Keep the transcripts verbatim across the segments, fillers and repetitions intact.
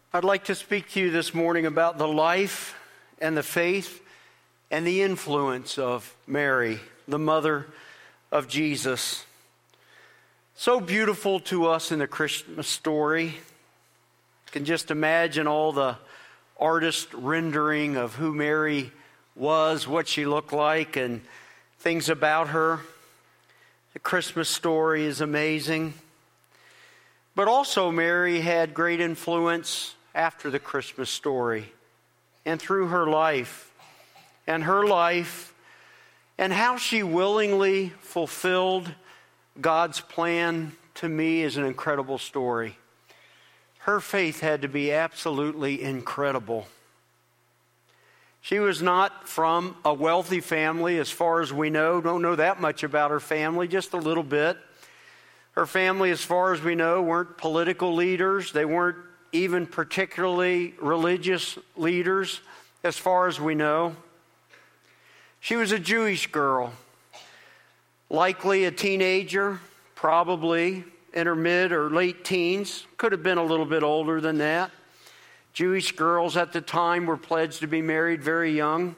I'd like to speak to you this morning about the life and the faith and the influence of Mary, the mother of Jesus. So beautiful to us in the Christmas story. You can just imagine all the artist rendering of who Mary was, what she looked like, and things about her. The Christmas story is amazing. But also Mary had great influence after the Christmas story and through her life. And her life and how she willingly fulfilled God's plan to me is an incredible story. Her faith had to be absolutely incredible. She was not from a wealthy family as far as we know. Don't know that much about her family, just a little bit. Her family, as far as we know, weren't political leaders. They weren't even particularly religious leaders, as far as we know. She was a Jewish girl, likely a teenager, probably in her mid or late teens. Could have been a little bit older than that. Jewish girls at the time were pledged to be married very young.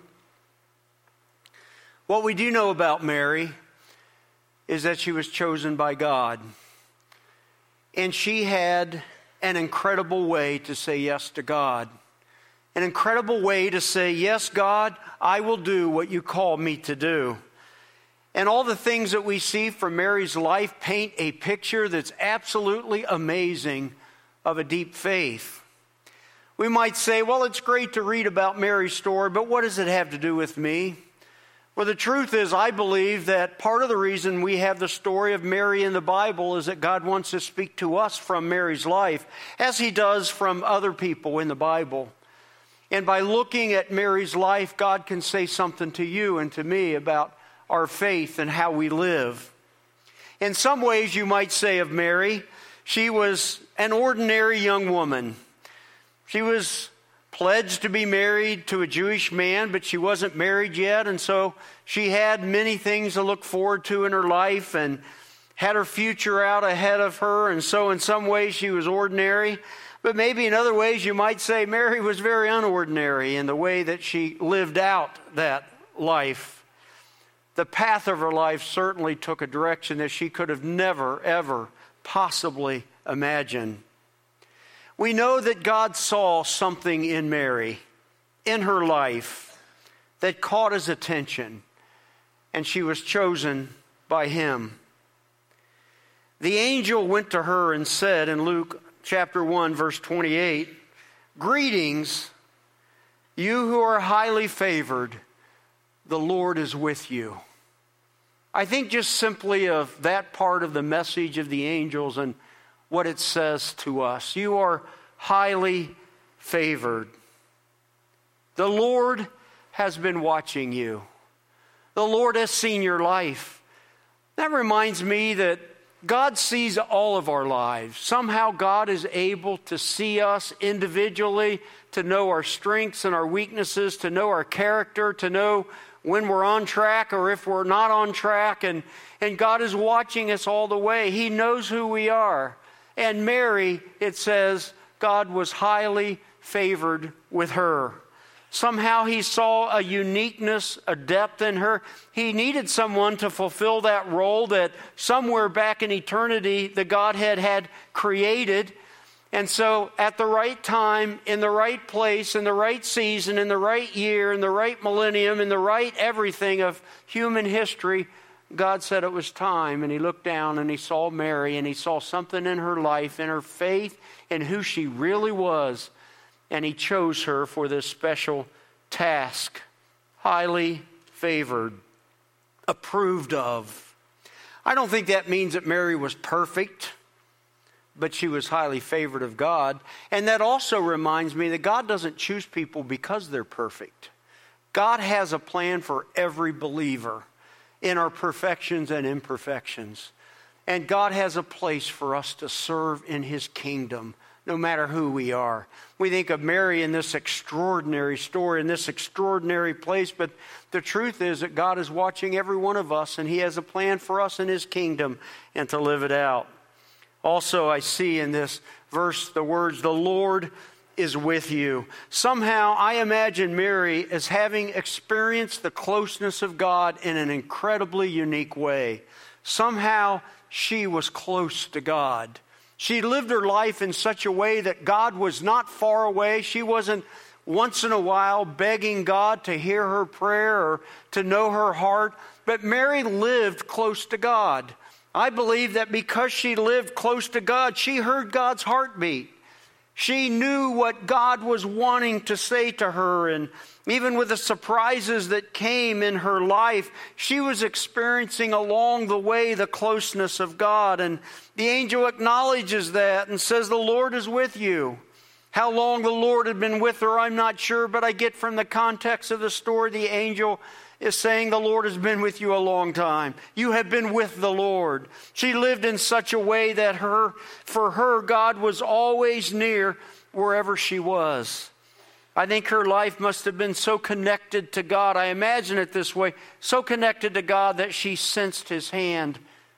What we do know about Mary is that she was chosen by God. And she had an incredible way to say yes to God. An incredible way to say, yes, God, I will do what you call me to do. And all the things that we see from Mary's life paint a picture that's absolutely amazing of a deep faith. We might say, well, it's great to read about Mary's story, but what does it have to do with me? Well, the truth is, I believe that part of the reason we have the story of Mary in the Bible is that God wants to speak to us from Mary's life, as he does from other people in the Bible. And by looking at Mary's life, God can say something to you and to me about our faith and how we live. In some ways, you might say of Mary, she was an ordinary young woman. She was pledged to be married to a Jewish man, but she wasn't married yet, and so she had many things to look forward to in her life and had her future out ahead of her, and so in some ways she was ordinary. But maybe in other ways you might say Mary was very unordinary in the way that she lived out that life. The path of her life certainly took a direction that she could have never, ever possibly imagined. We know that God saw something in Mary, in her life, that caught his attention, and she was chosen by him. The angel went to her and said in Luke chapter one, verse twenty-eight, "Greetings, you who are highly favored, the Lord is with you." I think just simply of that part of the message of the angels and what it says to us. You are highly favored. The Lord has been watching you. The Lord has seen your life. That reminds me that God sees all of our lives. Somehow God is able to see us individually, to know our strengths and our weaknesses, to know our character, to know when we're on track or if we're not on track. And, and God is watching us all the way. He knows who we are. And Mary, it says, God was highly favored with her. Somehow he saw a uniqueness, a depth in her. He needed someone to fulfill that role that somewhere back in eternity the Godhead had created. And so at the right time, in the right place, in the right season, in the right year, in the right millennium, in the right everything of human history, God said it was time. And he looked down and he saw Mary and he saw something in her life, in her faith, in who she really was. And he chose her for this special task. Highly favored, approved of. I don't think that means that Mary was perfect, but she was highly favored of God. And that also reminds me that God doesn't choose people because they're perfect. God has a plan for every believer in our perfections and imperfections. And God has a place for us to serve in his kingdom, no matter who we are. We think of Mary in this extraordinary story, in this extraordinary place, but the truth is that God is watching every one of us, and he has a plan for us in his kingdom and to live it out. Also, I see in this verse the words, "The Lord is with you. Somehow I imagine Mary as having experienced the closeness of God in an incredibly unique way. Somehow she was close to God. She lived her life in such a way that God was not far away. She wasn't once in a while begging God to hear her prayer or to know her heart. But Mary lived close to God. I believe that because she lived close to God, she heard God's heartbeat. She knew what God was wanting to say to her, and even with the surprises that came in her life, she was experiencing along the way the closeness of God. And the angel acknowledges that and says, "The Lord is with you." How long the Lord had been with her, I'm not sure, but I get from the context of the story, the angel is saying the Lord has been with you a long time. You have been with the Lord. She lived in such a way that her, for her, God was always near wherever she was. I think her life must have been so connected to God. I imagine it this way, so connected to God that she sensed His hand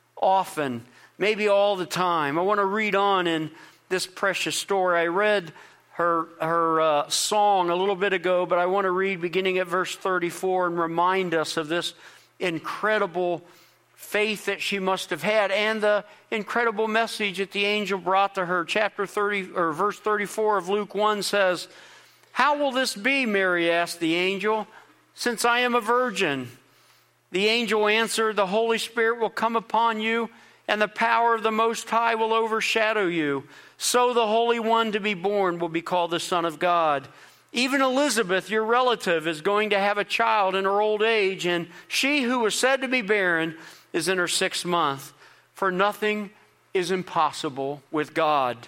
often, maybe all the time. I want to read on in this precious story. I read her her uh, song a little bit ago, but I want to read beginning at verse thirty-four and remind us of this incredible faith that she must have had and the incredible message that the angel brought to her. Chapter thirty or verse thirty-four of Luke one says, "How will this be?" Mary asked the angel, "since I am a virgin?" The angel answered, "The Holy Spirit will come upon you, and the power of the Most High will overshadow you. So the Holy One to be born will be called the Son of God. Even Elizabeth, your relative, is going to have a child in her old age, and she who was said to be barren is in her sixth month. For nothing is impossible with God."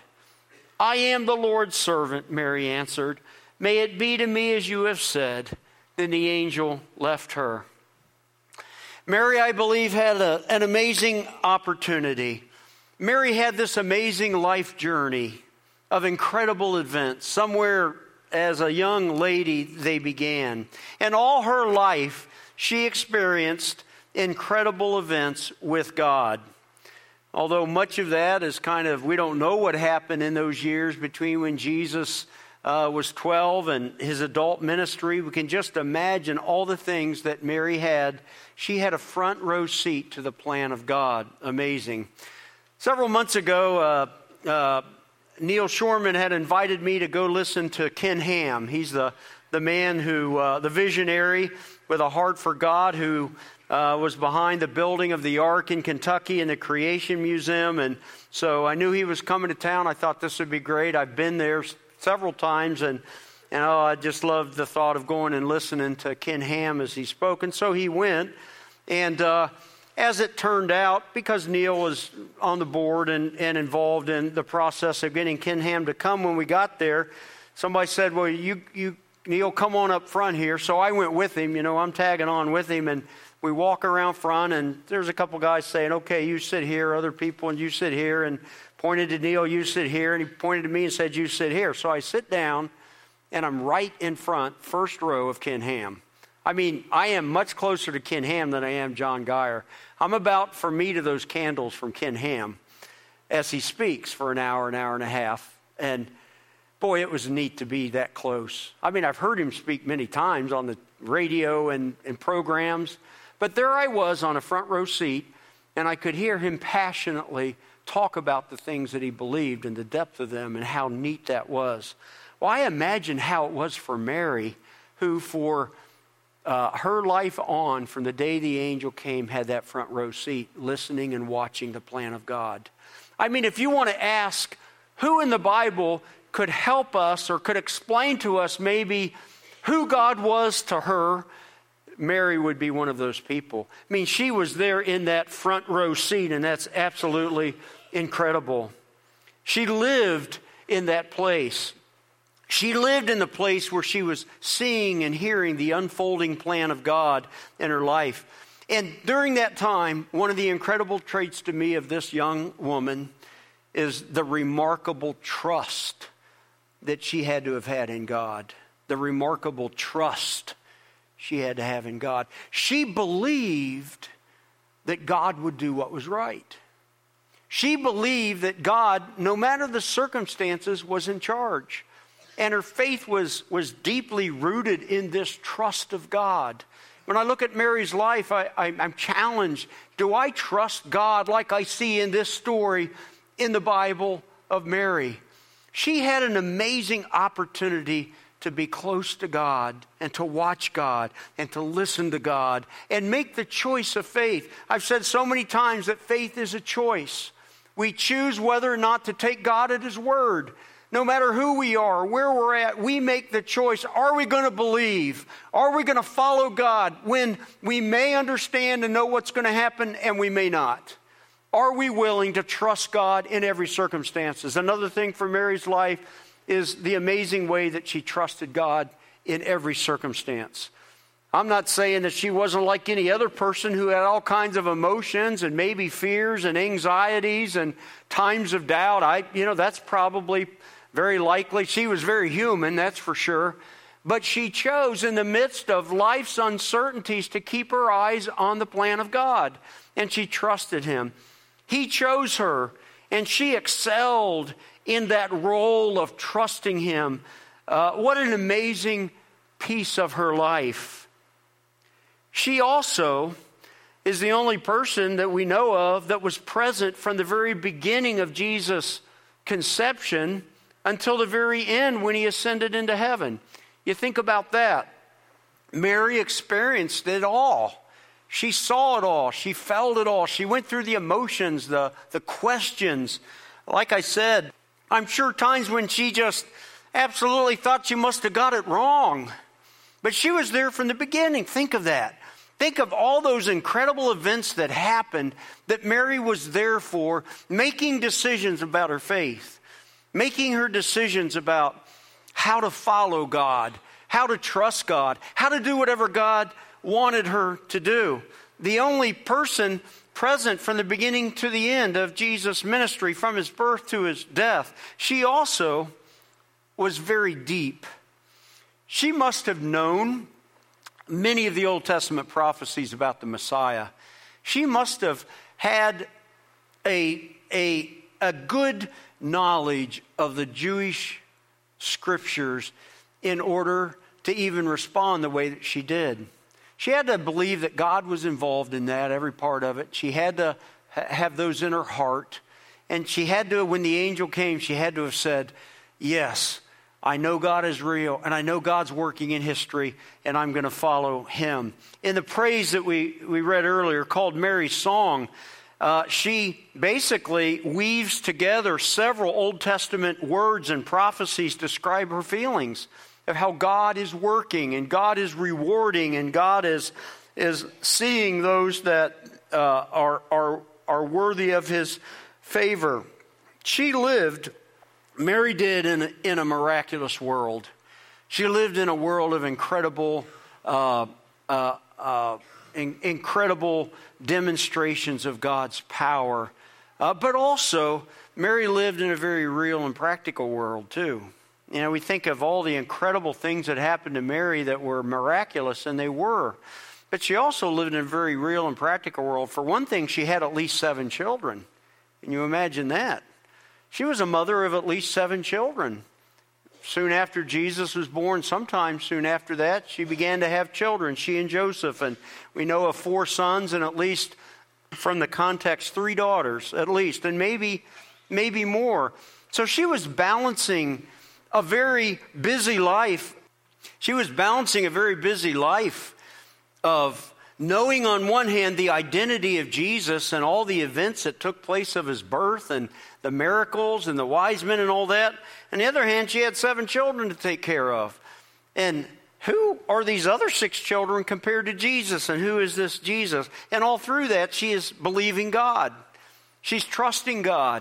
"I am the Lord's servant," Mary answered. "May it be to me as you have said." Then the angel left her. Mary, I believe, had a, an amazing opportunity. Mary had this amazing life journey of incredible events. Somewhere as a young lady they began. And all her life she experienced incredible events with God. Although much of that is kind of, we don't know what happened in those years between when Jesus uh, was twelve and his adult ministry. We can just imagine all the things that Mary had. She had a front row seat to the plan of God. Amazing. Several months ago, uh, uh, Neil Shorman had invited me to go listen to Ken Ham. He's the, the man who, uh, the visionary with a heart for God, who uh, was behind the building of the Ark in Kentucky and the Creation Museum. And so I knew he was coming to town. I thought this would be great. I've been there several times, and, and oh, I just loved the thought of going and listening to Ken Ham as he spoke. And so he went, and uh, as it turned out, because Neil was on the board and, and involved in the process of getting Ken Ham to come when we got there, somebody said, "Well, you, you, Neil, come on up front here." So I went with him. You know, I'm tagging on with him, and we walk around front, and there's a couple guys saying, "Okay, you sit here," other people, and "You sit here," and pointed to Neil, "You sit here," and he pointed to me and said, "You sit here." So I sit down, and I'm right in front, first row of Ken Ham. I mean, I am much closer to Ken Ham than I am John Geyer. I'm about for me to those candles from Ken Ham as he speaks for an hour, an hour and a half. And boy, it was neat to be that close. I mean, I've heard him speak many times on the radio and, and programs, but there I was on a front row seat, and I could hear him passionately talk about the things that he believed and the depth of them and how neat that was. Well, I imagine how it was for Mary, who for Uh, her life on, from the day the angel came, had that front row seat, listening and watching the plan of God. I mean, if you want to ask who in the Bible could help us or could explain to us maybe who God was to her, Mary would be one of those people. I mean, she was there in that front row seat, and that's absolutely incredible. She lived in that place. She lived in the place where she was seeing and hearing the unfolding plan of God in her life. And during that time, one of the incredible traits to me of this young woman is the remarkable trust that she had to have had in God. The remarkable trust she had to have in God. She believed that God would do what was right. She believed that God, no matter the circumstances, was in charge. And her faith was, was deeply rooted in this trust of God. When I look at Mary's life, I, I, I'm challenged. Do I trust God like I see in this story in the Bible of Mary? She had an amazing opportunity to be close to God and to watch God and to listen to God and make the choice of faith. I've said so many times that faith is a choice. We choose whether or not to take God at His word. No matter who we are, where we're at, we make the choice. Are we going to believe? Are we going to follow God when we may understand and know what's going to happen and we may not? Are we willing to trust God in every circumstance? Another thing for Mary's life is the amazing way that she trusted God in every circumstance. I'm not saying that she wasn't like any other person who had all kinds of emotions and maybe fears and anxieties and times of doubt. I, you know, that's probably very likely. She was very human, that's for sure. But she chose in the midst of life's uncertainties to keep her eyes on the plan of God. And she trusted Him. He chose her, and she excelled in that role of trusting Him. Uh, what an amazing piece of her life. She also is the only person that we know of that was present from the very beginning of Jesus' conception until the very end when He ascended into heaven. You think about that. Mary experienced it all. She saw it all. She felt it all. She went through the emotions, the, the questions. Like I said, I'm sure times when she just absolutely thought she must have got it wrong. But she was there from the beginning. Think of that. Think of all those incredible events that happened that Mary was there for, making decisions about her faith, making her decisions about how to follow God, how to trust God, how to do whatever God wanted her to do. The only person present from the beginning to the end of Jesus' ministry, from His birth to His death. She also was very deep. She must have known many of the Old Testament prophecies about the Messiah. She must have had a, a, a good knowledge of the Jewish scriptures in order to even respond the way that she did. She had to believe that God was involved in that, every part of it. She had to ha- have those in her heart. And she had to, when the angel came, she had to have said, yes, I know God is real, and I know God's working in history, and I'm going to follow Him. In the praise that we, we read earlier, called Mary's Song, uh, she basically weaves together several Old Testament words and prophecies to describe her feelings of how God is working, and God is rewarding, and God is, is seeing those that uh, are, are, are worthy of His favor. She lived... Mary did in a, in a miraculous world. She lived in a world of incredible, uh, uh, uh, in, incredible demonstrations of God's power. Uh, but also, Mary lived in a very real and practical world too. You know, we think of all the incredible things that happened to Mary that were miraculous, and they were. But she also lived in a very real and practical world. For one thing, she had at least seven children. Can you imagine that? She was a mother of at least seven children. Soon after Jesus was born, sometime soon after that, she began to have children, she and Joseph. And we know of four sons and at least, from the context, three daughters at least, and maybe, maybe more. So she was balancing a very busy life. She was balancing a very busy life of knowing on one hand the identity of Jesus and all the events that took place of His birth and the miracles and the wise men and all that. On the other hand, she had seven children to take care of. And who are these other six children compared to Jesus? And who is this Jesus? And all through that, she is believing God. She's trusting God.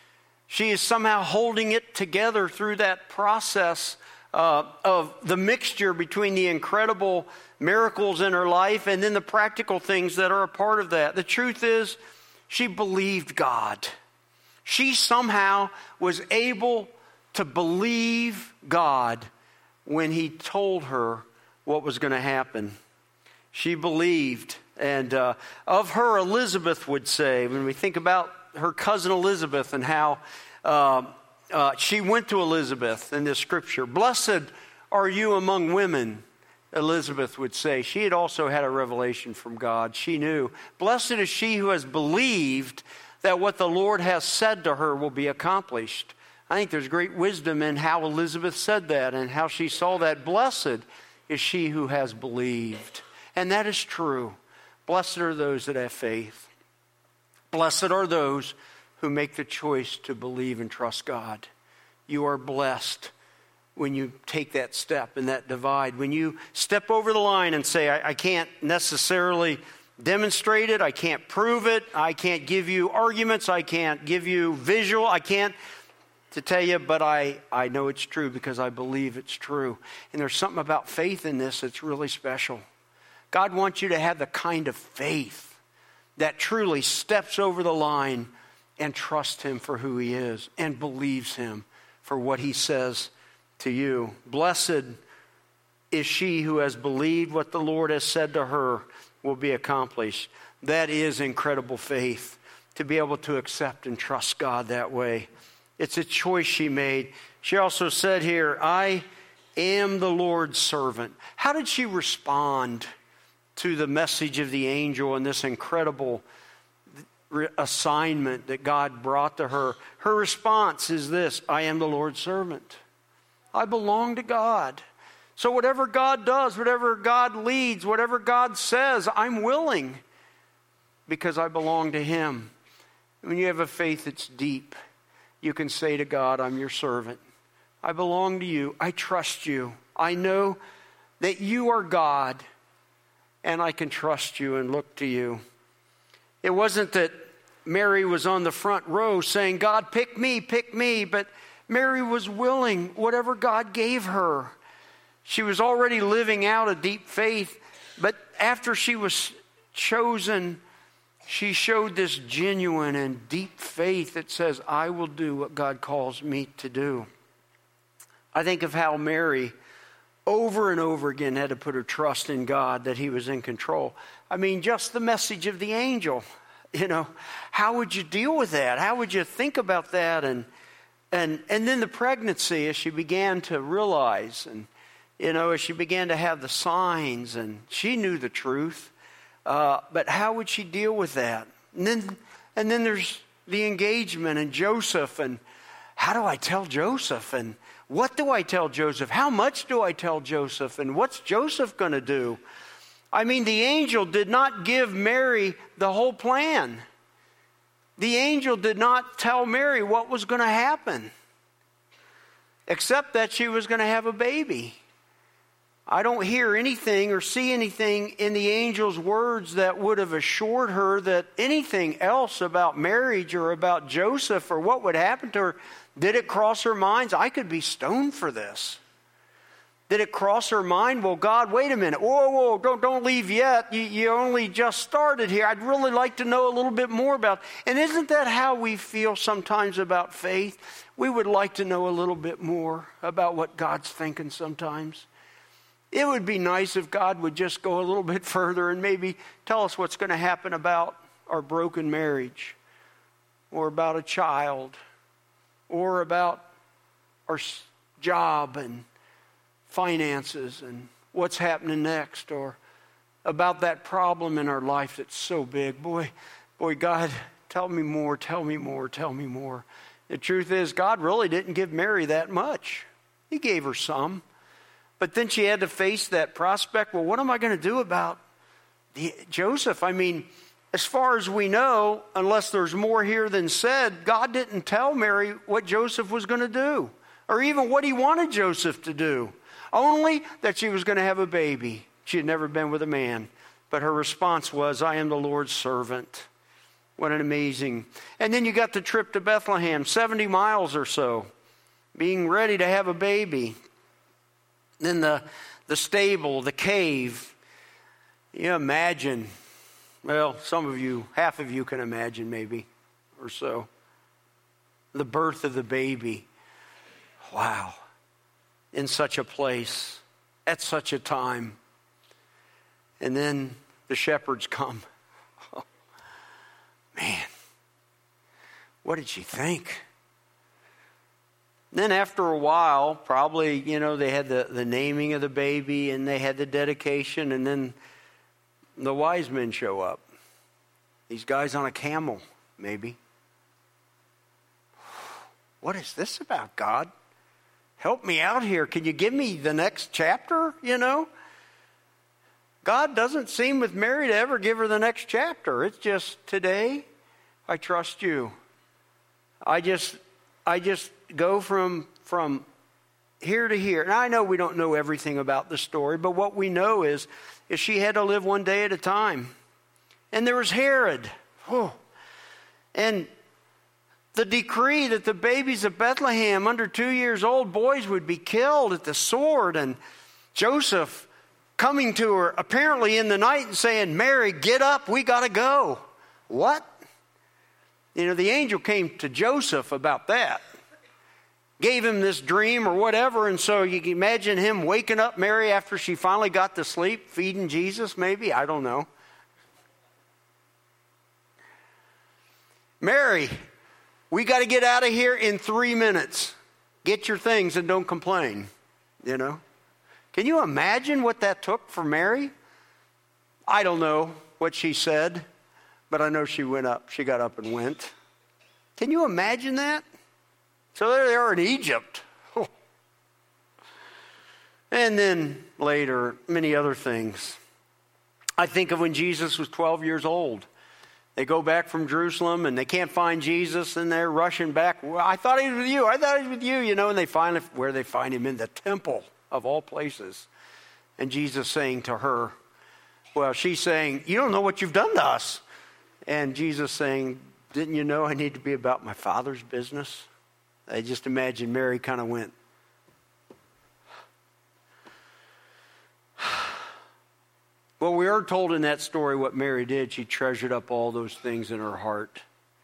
She is somehow holding it together through that process uh, of the mixture between the incredible miracles in her life and then the practical things that are a part of that. The truth is, she believed God. She somehow was able to believe God when He told her what was going to happen. She believed. And uh, of her, Elizabeth would say, when we think about her cousin Elizabeth and how uh, uh, she went to Elizabeth in this scripture. Blessed are you among women, Elizabeth would say. She had also had a revelation from God. She knew. Blessed is she who has believed that what the Lord has said to her will be accomplished. I think there's great wisdom in how Elizabeth said that and how she saw that. Blessed is she who has believed. And that is true. Blessed are those that have faith. Blessed are those who make the choice to believe and trust God. You are blessed when you take that step and that divide. When you step over the line and say, I, I can't necessarily demonstrate it, I can't prove it, I can't give you arguments, I can't give you visual, I can't to tell you, but I, I know it's true because I believe it's true. And there's something about faith in this that's really special. God wants you to have the kind of faith that truly steps over the line and trusts Him for who He is and believes Him for what He says to you. Blessed is she who has believed what the Lord has said to her will be accomplished. That is incredible faith, to be able to accept and trust God that way. It's a choice she made. She also said here, I am the Lord's servant. How did she respond to the message of the angel and this incredible assignment that God brought to her? Her response is this: I am the Lord's servant. I belong to God. So whatever God does, whatever God leads, whatever God says, I'm willing because I belong to Him. When you have a faith that's deep, you can say to God, I'm your servant. I belong to you. I trust you. I know that you are God, and I can trust you and look to you. It wasn't that Mary was on the front row saying, God, pick me, pick me. But Mary was willing, whatever God gave her. She was already living out a deep faith. But after she was chosen, she showed this genuine and deep faith that says, I will do what God calls me to do. I think of how Mary over and over again had to put her trust in God that He was in control. I mean, just the message of the angel, you know, how would you deal with that? How would you think about that? And and and then the pregnancy, as she began to realize, and, you know, as she began to have the signs, and she knew the truth. Uh, but how would she deal with that? And then, and then there's the engagement and Joseph. And how do I tell Joseph? And what do I tell Joseph? How much do I tell Joseph? And what's Joseph going to do? I mean, the angel did not give Mary the whole plan. The angel did not tell Mary what was going to happen, except that she was going to have a baby. I don't hear anything or see anything in the angel's words that would have assured her that anything else about marriage or about Joseph or what would happen to her. Did it cross her mind? I could be stoned for this. Did it cross her mind? Well, God, wait a minute. Whoa, whoa, don't, don't leave yet. You, you only just started here. I'd really like to know a little bit more about it. And isn't that how we feel sometimes about faith? We would like to know a little bit more about what God's thinking sometimes. It would be nice if God would just go a little bit further and maybe tell us what's going to happen about our broken marriage, or about a child, or about our job and finances and what's happening next, or about that problem in our life that's so big. Boy, boy, God, tell me more, tell me more, tell me more. The truth is, God really didn't give Mary that much. He gave her some. But then she had to face that prospect. Well, what am I going to do about the, Joseph? I mean, as far as we know, unless there's more here than said, God didn't tell Mary what Joseph was going to do, or even what He wanted Joseph to do. Only that she was going to have a baby. She had never been with a man. But her response was, I am the Lord's servant. What an amazing. And then you got the trip to Bethlehem, seventy miles or so, being ready to have a baby. Then the, the stable, the cave. You imagine, well, some of you, half of you can imagine maybe, or so. The birth of the baby. Wow. In such a place, at such a time. And then the shepherds come. Oh, man, what did she think? Then after a while, probably, you know, they had the, the naming of the baby and they had the dedication, and then the wise men show up. These guys on a camel, maybe. What is this about, God? Help me out here. Can you give me the next chapter, you know? God doesn't seem with Mary to ever give her the next chapter. It's just, today, I trust you. I just, I just go from, from here to here. And I know we don't know everything about the story, but what we know is, is she had to live one day at a time. And there was Herod. Oh. And the decree that the babies of Bethlehem under two years old boys would be killed at the sword, and Joseph coming to her apparently in the night and saying, Mary, get up, we got to go. What? You know, the angel came to Joseph about that. Gave him this dream or whatever, and so you can imagine him waking up Mary after she finally got to sleep, feeding Jesus maybe, I don't know. Mary, we got to get out of here in three minutes. Get your things and don't complain, you know. Can you imagine what that took for Mary? I don't know what she said, but I know she went up. She got up and went. Can you imagine that? So there they are in Egypt. Oh. And then later, many other things. I think of when Jesus was twelve years old. They go back from Jerusalem and they can't find Jesus, and they're rushing back. Well, I thought he was with you. I thought he was with you, you know, and they finally, where they find him in the temple of all places. And Jesus saying to her, well, she's saying, you don't know what you've done to us. And Jesus saying, didn't you know I need to be about my Father's business? I just imagine Mary kind of went, well, we are told in that story what Mary did. She treasured up all those things in her heart.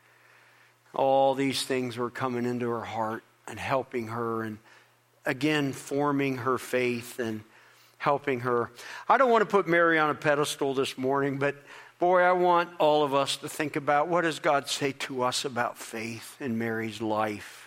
All these things were coming into her heart and helping her, and again, forming her faith and helping her. I don't want to put Mary on a pedestal this morning, but boy, I want all of us to think about, what does God say to us about faith in Mary's life?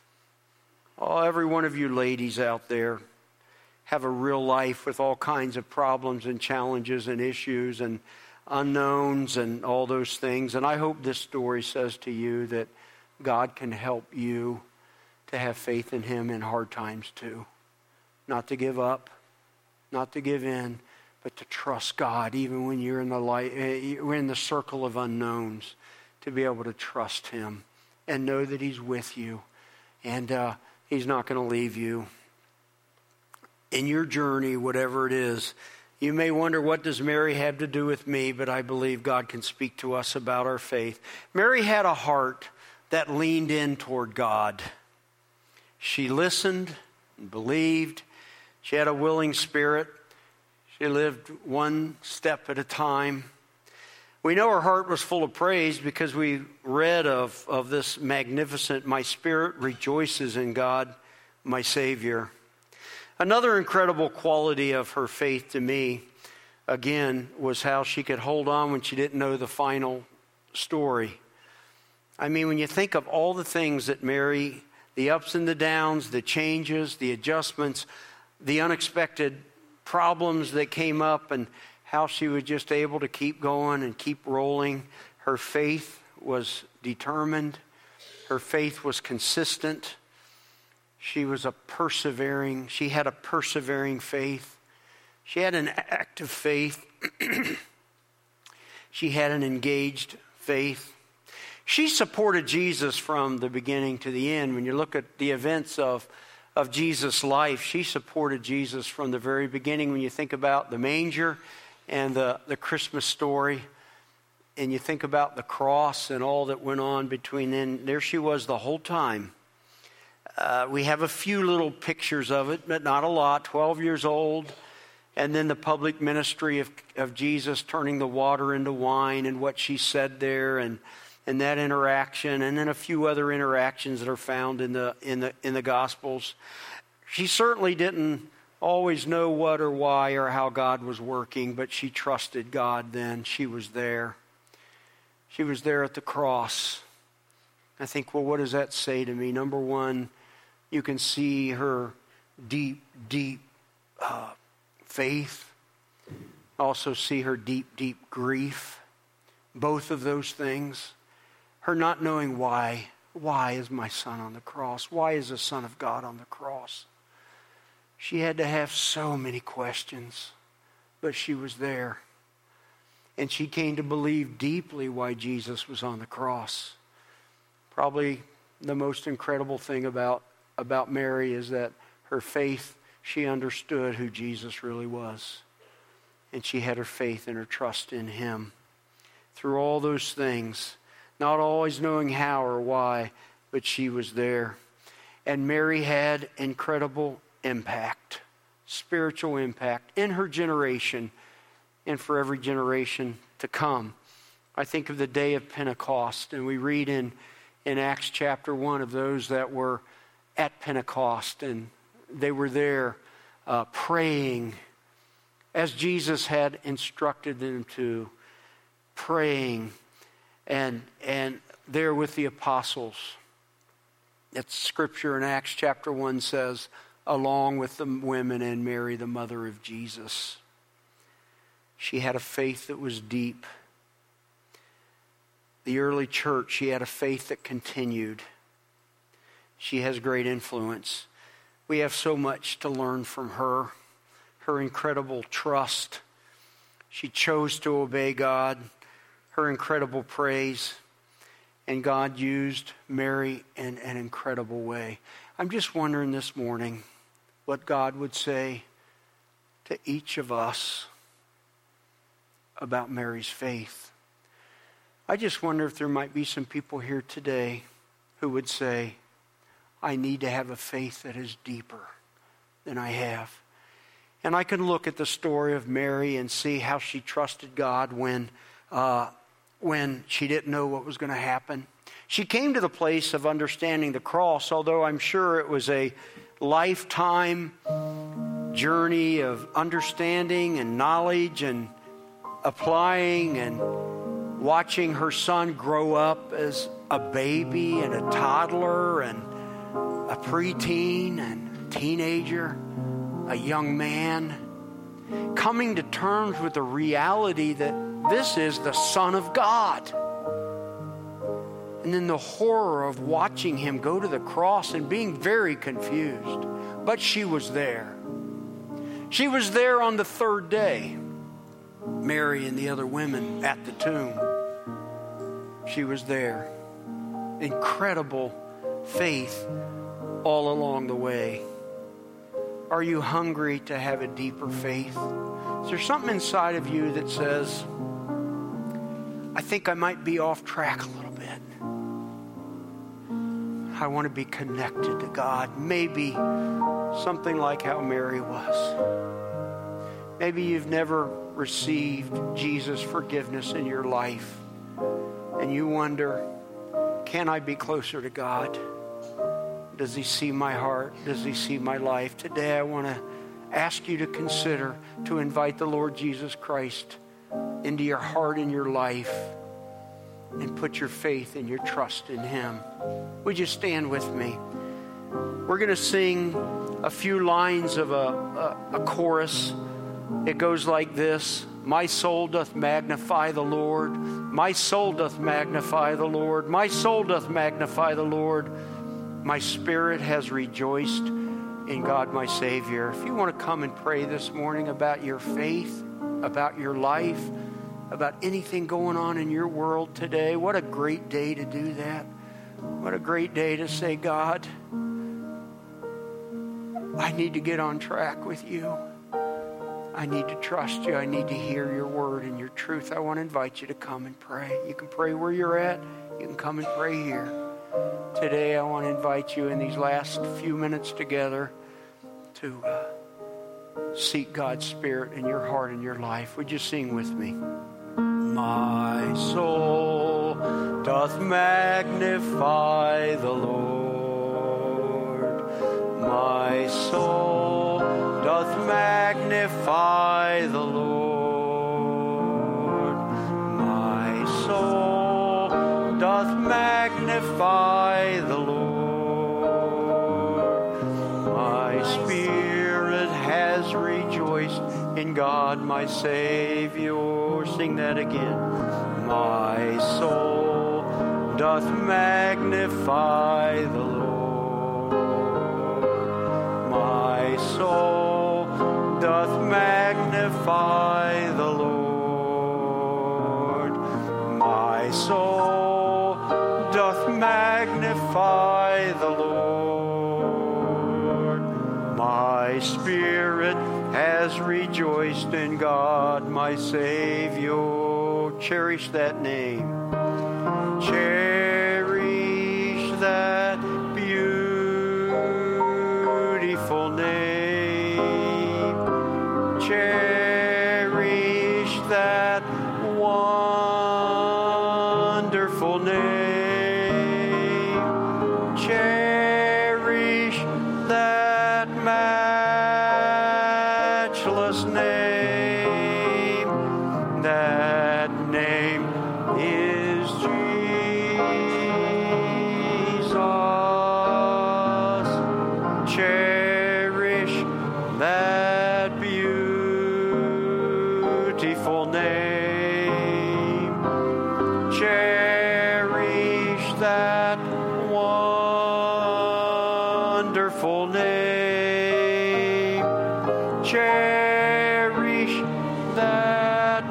Oh, every one of you ladies out there have a real life with all kinds of problems and challenges and issues and unknowns and all those things. And I hope this story says to you that God can help you to have faith in him in hard times too. Not to give up, not to give in, but to trust God even when you're in the light, we're in the circle of unknowns, to be able to trust him and know that he's with you, and uh, he's not going to leave you. In your journey, whatever it is, you may wonder, what does Mary have to do with me? But I believe God can speak to us about our faith. Mary had a heart that leaned in toward God. She listened and believed. She had a willing spirit. She lived one step at a time. We know her heart was full of praise because we read of, of this magnificent, my spirit rejoices in God, my Savior. Another incredible quality of her faith to me, again, was how she could hold on when she didn't know the final story. I mean, when you think of all the things that Mary, the ups and the downs, the changes, the adjustments, the unexpected problems that came up, and how she was just able to keep going and keep rolling. Her faith was determined. Her faith was consistent. She was a persevering, she had a persevering faith. She had an active faith. She had an engaged faith. She supported Jesus from the beginning to the end. When you look at the events of, of Jesus' life, she supported Jesus from the very beginning. When you think about the manger and the, the Christmas story, and you think about the cross and all that went on between then, there she was the whole time. Uh, we have a few little pictures of it, but not a lot. twelve years old, and then the public ministry of, of Jesus turning the water into wine and what she said there, and, and that interaction, and then a few other interactions that are found in the in the in the Gospels. She certainly didn't always know what or why or how God was working, but she trusted God then. She was there. She was there at the cross. I think, well, what does that say to me? Number one, You can see her deep, deep uh, faith. Also see her deep, deep grief. Both of those things. Her not knowing why. Why is my son on the cross? Why is the Son of God on the cross? She had to have so many questions, but she was there. And she came to believe deeply why Jesus was on the cross. Probably the most incredible thing about, about Mary is that her faith, she understood who Jesus really was. And she had her faith and her trust in him. Through all those things, not always knowing how or why, but she was there. And Mary had incredible impact, spiritual impact in her generation and for every generation to come. I think of the day of Pentecost, and we read in, in Acts chapter one of those that were at Pentecost, and they were there uh, praying as Jesus had instructed them to, praying and and there with the apostles. That scripture in Acts chapter one says, along with the women and Mary, the mother of Jesus. She had a faith that was deep. The early church, she had a faith that continued. She has great influence. We have so much to learn from her. Her incredible trust. She chose to obey God. Her incredible praise. And God used Mary in an incredible way. I'm just wondering this morning what God would say to each of us about Mary's faith. I just wonder if there might be some people here today who would say, I need to have a faith that is deeper than I have. And I can look at the story of Mary and see how she trusted God when, uh, when she didn't know what was going to happen. She came to the place of understanding the cross, although I'm sure it was a lifetime journey of understanding and knowledge and applying and watching her son grow up as a baby and a toddler and a preteen and a teenager, a young man, coming to terms with the reality that this is the Son of God. And then the horror of watching him go to the cross and being very confused. But she was there. She was there on the third day. Mary and the other women at the tomb. She was there. Incredible faith all along the way. Are you hungry to have a deeper faith? Is there something inside of you that says, I think I might be off track a little bit. I want to be connected to God. Maybe something like how Mary was. Maybe you've never received Jesus' forgiveness in your life. And you wonder, can I be closer to God? Does he see my heart? Does he see my life? Today I want to ask you to consider to invite the Lord Jesus Christ into your heart and your life and put your faith and your trust in him. Would you stand with me? We're going to sing a few lines of a, a, a chorus. It goes like this. My soul doth magnify the Lord. My soul doth magnify the Lord. My soul doth magnify the Lord. My spirit has rejoiced in God my Savior. If you want to come and pray this morning about your faith, about your life, about anything going on in your world today, what a great day to do that. What a great day to say, God, I need to get on track with you. I need to trust you. I need to hear your word and your truth. I want to invite you to come and pray. You can pray where you're at. You can come and pray here. Today, I want to invite you in these last few minutes together to uh, seek God's Spirit in your heart and your life. Would you sing with me? My soul doth magnify the Lord. My soul doth magnify the Lord. My soul doth magnify the Lord. has rejoiced in God my Savior. Sing that again. My soul doth magnify the Lord. My soul doth magnify the Lord. My soul doth magnify the Lord. My spirit has rejoiced in God my Savior. Cherish that name. Cherish that beautiful name. Cherish that wonderful name. Cherish that matchless name. That name is Jesus. Cherish that beautiful name. Cherish that wonderful name. Cherish that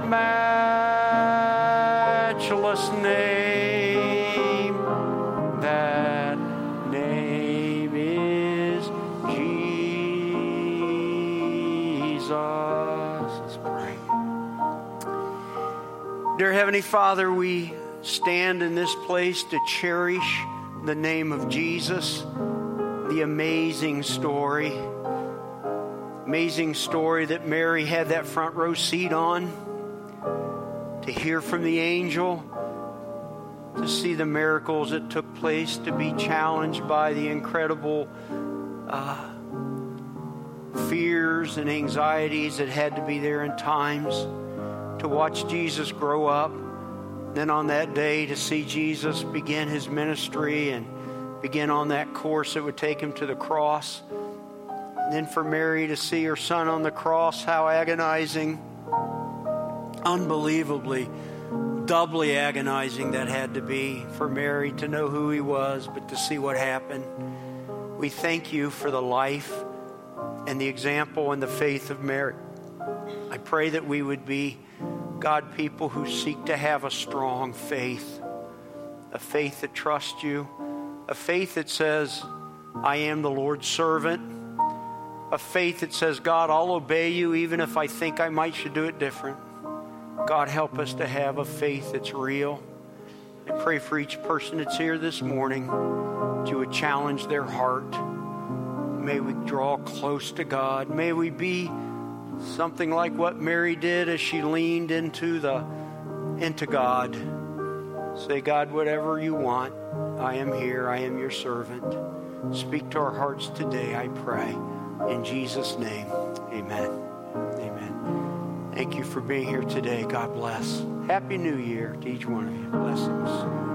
matchless name. That name is Jesus. Let's pray. Dear Heavenly Father, we stand in this place to cherish the name of Jesus, the amazing story. Amazing story that Mary had that front row seat on, to hear from the angel, to see the miracles that took place, to be challenged by the incredible uh, fears and anxieties that had to be there in times, to watch Jesus grow up. Then on that day to see Jesus begin his ministry and begin on that course that would take him to the cross. And then for Mary to see her son on the cross, how agonizing, unbelievably, doubly agonizing that had to be for Mary to know who he was, but to see what happened. We thank you for the life and the example and the faith of Mary. I pray that we would be, God, people who seek to have a strong faith, a faith that trusts you, a faith that says, I am the Lord's servant, a faith that says, God, I'll obey you even if I think I might should do it different. God, help us to have a faith that's real. I pray for each person that's here this morning that you would challenge their heart. May we draw close to God. May we be something like what Mary did as she leaned into the into God. Say, God, whatever you want, I am here. I am your servant. Speak to our hearts today, I pray. In Jesus' name, amen. Amen. Thank you for being here today. God bless. Happy New Year to each one of you. Blessings.